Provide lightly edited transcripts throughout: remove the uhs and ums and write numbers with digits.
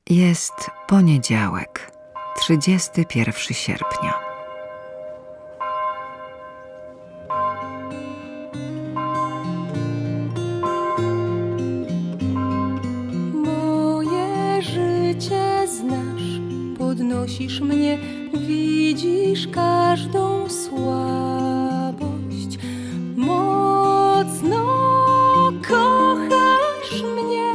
Jest poniedziałek, 31 sierpnia. Moje życie znasz, podnosisz mnie, widzisz każdą słabość. Mocno kochasz mnie,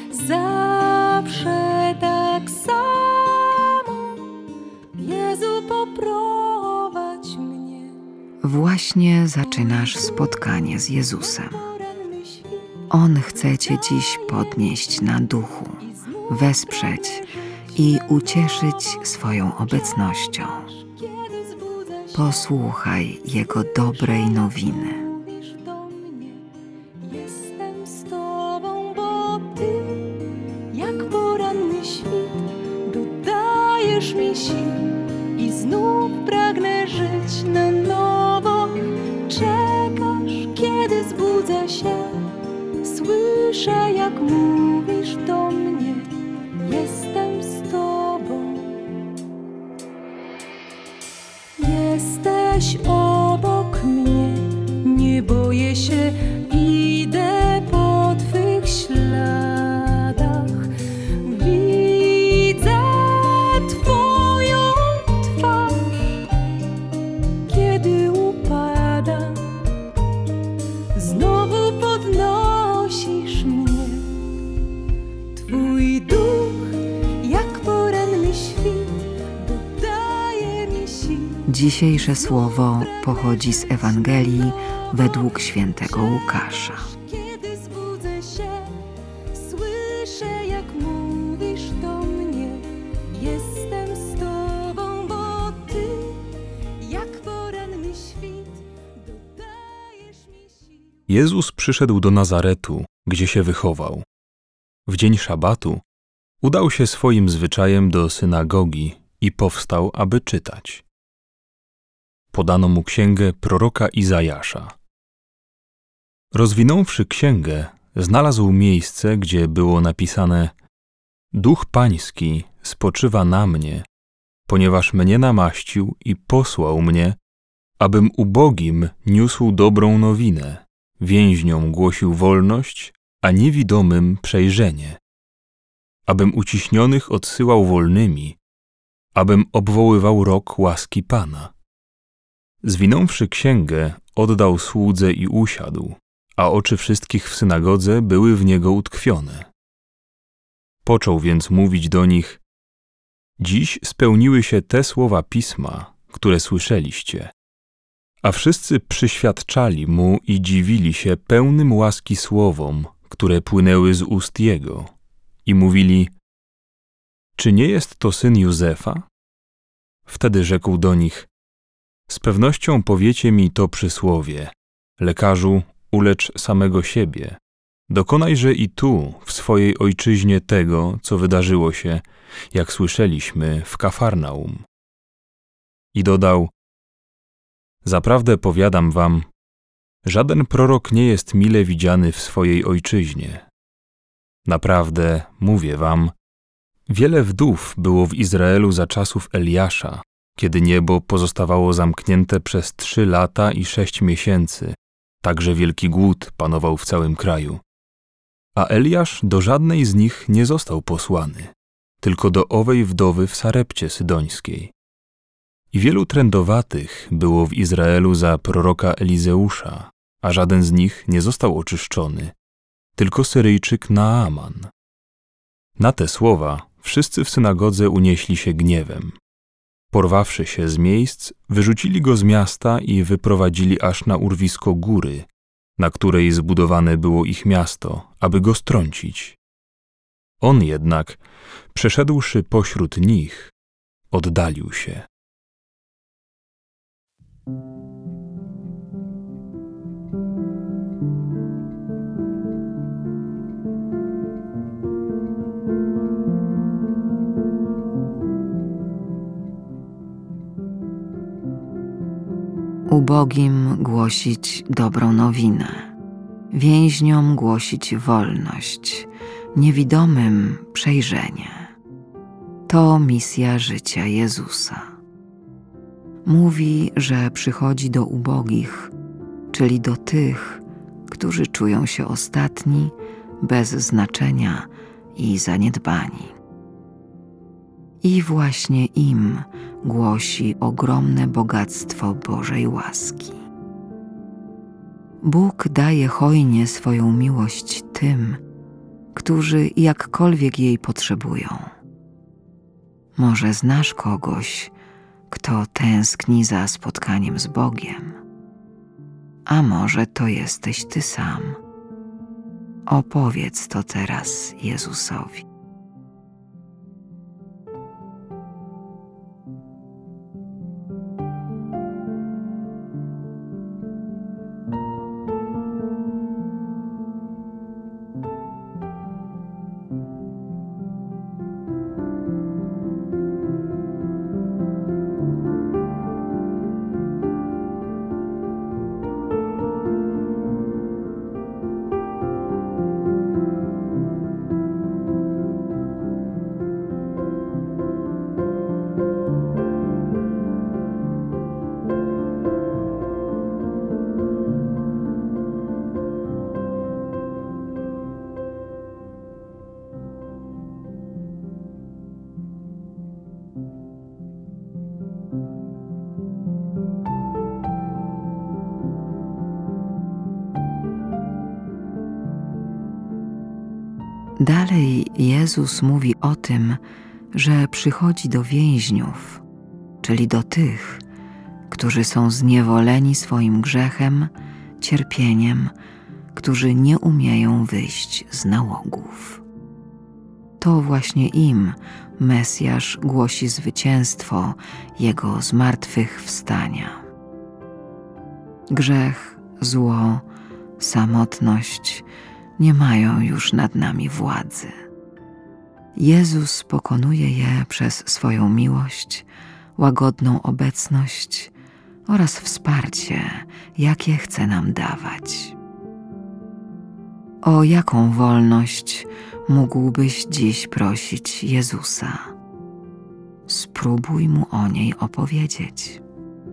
zawsze tak samo. Jezu, poprowadź mnie. Właśnie zaczynasz spotkanie z Jezusem. On chce Cię dziś podnieść na duchu, wesprzeć i ucieszyć swoją obecnością. Posłuchaj Jego dobrej nowiny. Jestem z Tobą, bo Ty, jak poranny świt, dodajesz mi sił i znów pragnę żyć na nowo. Czekasz, kiedy zbudzę się, słyszę, jak mówisz do mnie. Jestem z Tobą. Jesteś obok mnie, nie boję się, idę po Twych śladach. Widzę Twoją twarz, kiedy upadam. Znowu podnosisz mnie. Twój duch, jak poranny świt, dodaje mi sił. Dzisiejsze słowo pochodzi z Ewangelii według świętego Łukasza. Kiedy zbudzę się, słyszę, jak mówisz do mnie. Jestem z Tobą, bo Ty, jak poranny świt, dodajesz mi sił. Jezus przyszedł do Nazaretu, gdzie się wychował. W dzień szabatu udał się swoim zwyczajem do synagogi i powstał, aby czytać. Podano mu księgę proroka Izajasza. Rozwinąwszy księgę, znalazł miejsce, gdzie było napisane: Duch Pański spoczywa na mnie, ponieważ mnie namaścił i posłał mnie, abym ubogim niósł dobrą nowinę, więźniom głosił wolność, a niewidomym przejrzenie, abym uciśnionych odsyłał wolnymi, abym obwoływał rok łaski Pana. Zwinąwszy księgę, oddał słudze i usiadł, a oczy wszystkich w synagodze były w niego utkwione. Począł więc mówić do nich: Dziś spełniły się te słowa Pisma, które słyszeliście. A wszyscy przyświadczali mu i dziwili się pełnym łaski słowom, które płynęły z ust jego, i mówili: Czy nie jest to syn Józefa? Wtedy rzekł do nich: Z pewnością powiecie mi to przysłowie: Lekarzu, ulecz samego siebie. Dokonajże i tu, w swojej ojczyźnie tego, co wydarzyło się, jak słyszeliśmy, w Kafarnaum. I dodał: Zaprawdę powiadam wam, żaden prorok nie jest mile widziany w swojej ojczyźnie. Naprawdę, mówię wam, wiele wdów było w Izraelu za czasów Eliasza, kiedy niebo pozostawało zamknięte przez 3 lata i 6 miesięcy, tak że wielki głód panował w całym kraju. A Eliasz do żadnej z nich nie został posłany, tylko do owej wdowy w Sarepcie Sydońskiej. I wielu trędowatych było w Izraelu za proroka Elizeusza, a żaden z nich nie został oczyszczony, tylko Syryjczyk Naaman. Na te słowa wszyscy w synagodze unieśli się gniewem. Porwawszy się z miejsc, wyrzucili go z miasta i wyprowadzili aż na urwisko góry, na której zbudowane było ich miasto, aby go strącić. On jednak, przeszedłszy pośród nich, oddalił się. Ubogim głosić dobrą nowinę, więźniom głosić wolność, niewidomym przejrzenie. To misja życia Jezusa. Mówi, że przychodzi do ubogich, czyli do tych, którzy czują się ostatni, bez znaczenia i zaniedbani. I właśnie im głosi ogromne bogactwo Bożej łaski. Bóg daje hojnie swoją miłość tym, którzy jakkolwiek jej potrzebują. Może znasz kogoś, kto tęskni za spotkaniem z Bogiem, a może to jesteś ty sam. Opowiedz to teraz Jezusowi. Dalej Jezus mówi o tym, że przychodzi do więźniów, czyli do tych, którzy są zniewoleni swoim grzechem, cierpieniem, którzy nie umieją wyjść z nałogów. To właśnie im Mesjasz głosi zwycięstwo Jego zmartwychwstania. Grzech, zło, samotność nie mają już nad nami władzy. Jezus pokonuje je przez swoją miłość, łagodną obecność oraz wsparcie, jakie chce nam dawać. O jaką wolność mógłbyś dziś prosić Jezusa? Spróbuj Mu o niej opowiedzieć.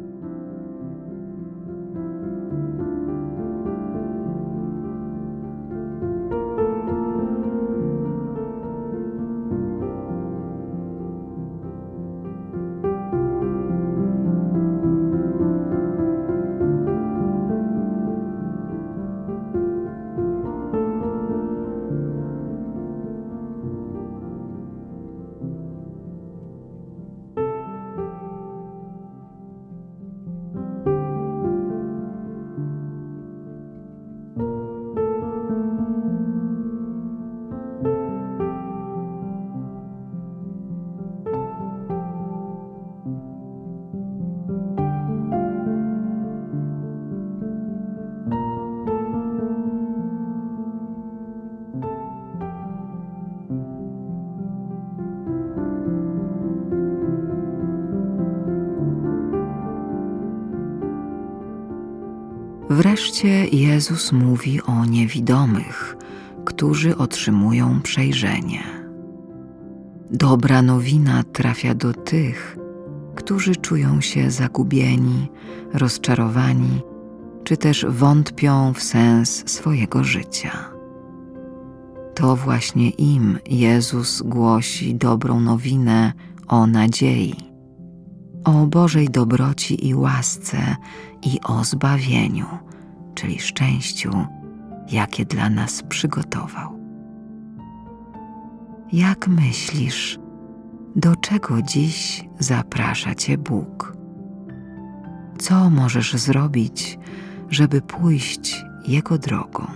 Wreszcie Jezus mówi o niewidomych, którzy otrzymują przejrzenie. Dobra nowina trafia do tych, którzy czują się zagubieni, rozczarowani, czy też wątpią w sens swojego życia. To właśnie im Jezus głosi dobrą nowinę o nadziei, o Bożej dobroci i łasce i o zbawieniu, czyli szczęściu, jakie dla nas przygotował. Jak myślisz, do czego dziś zaprasza Cię Bóg? Co możesz zrobić, żeby pójść Jego drogą?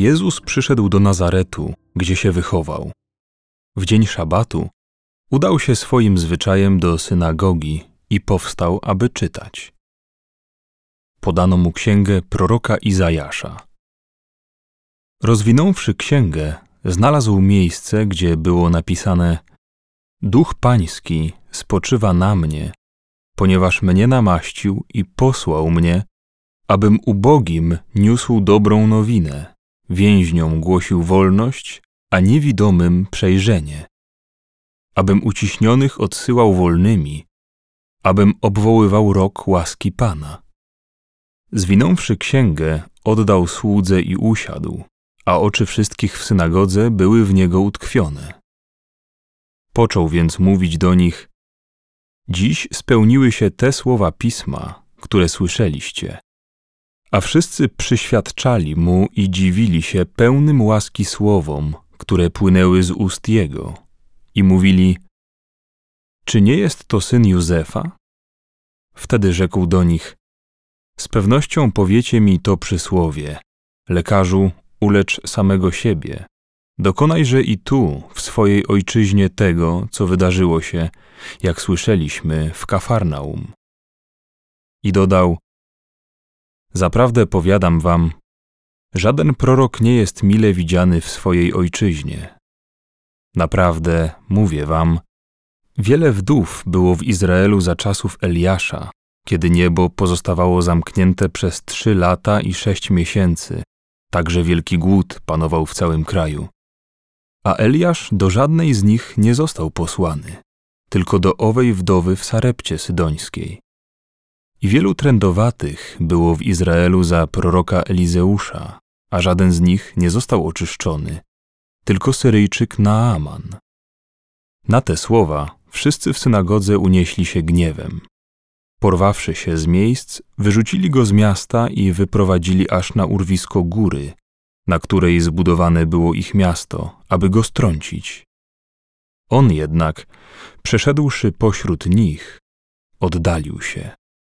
Jezus przyszedł do Nazaretu, gdzie się wychował. W dzień szabatu udał się swoim zwyczajem do synagogi i powstał, aby czytać. Podano mu księgę proroka Izajasza. Rozwinąwszy księgę, znalazł miejsce, gdzie było napisane: Duch Pański spoczywa na mnie, ponieważ mnie namaścił i posłał mnie, abym ubogim niósł dobrą nowinę, więźniom głosił wolność, a niewidomym przejrzenie, abym uciśnionych odsyłał wolnymi, abym obwoływał rok łaski Pana. Zwinąwszy księgę, oddał słudze i usiadł, a oczy wszystkich w synagodze były w niego utkwione. Począł więc mówić do nich: Dziś spełniły się te słowa Pisma, które słyszeliście. A wszyscy przyświadczali mu i dziwili się pełnym łaski słowom, które płynęły z ust jego, i mówili: Czy nie jest to syn Józefa? Wtedy rzekł do nich: Z pewnością powiecie mi to przysłowie: Lekarzu, ulecz samego siebie. Dokonajże i tu, w swojej ojczyźnie tego, co wydarzyło się, jak słyszeliśmy, w Kafarnaum. I dodał: Zaprawdę powiadam wam, żaden prorok nie jest mile widziany w swojej ojczyźnie. Naprawdę, mówię wam, wiele wdów było w Izraelu za czasów Eliasza, kiedy niebo pozostawało zamknięte przez 3 lata i 6 miesięcy, tak że wielki głód panował w całym kraju. A Eliasz do żadnej z nich nie został posłany, tylko do owej wdowy w Sarepcie Sydońskiej. I wielu trędowatych było w Izraelu za proroka Elizeusza, a żaden z nich nie został oczyszczony, tylko Syryjczyk Naaman. Na te słowa wszyscy w synagodze unieśli się gniewem. Porwawszy się z miejsc, wyrzucili go z miasta i wyprowadzili aż na urwisko góry, na której zbudowane było ich miasto, aby go strącić. On jednak, przeszedłszy pośród nich, oddalił się.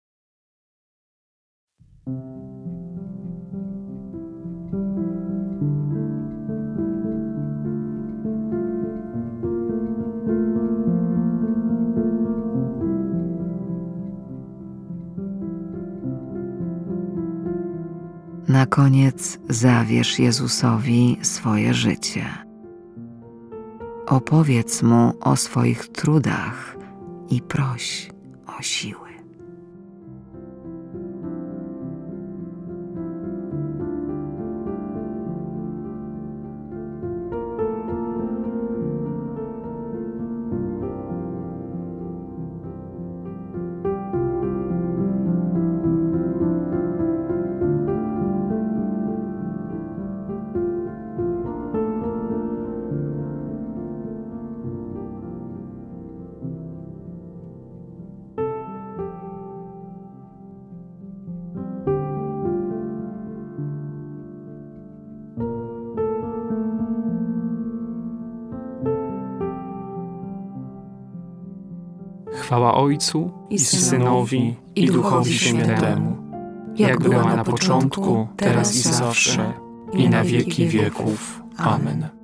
Na koniec zawierz Jezusowi swoje życie. Opowiedz Mu o swoich trudach i proś o siły. Chwała Ojcu i Synowi, i Duchowi Świętemu, jak była na początku, teraz i zawsze, i na wieki wieków. Amen.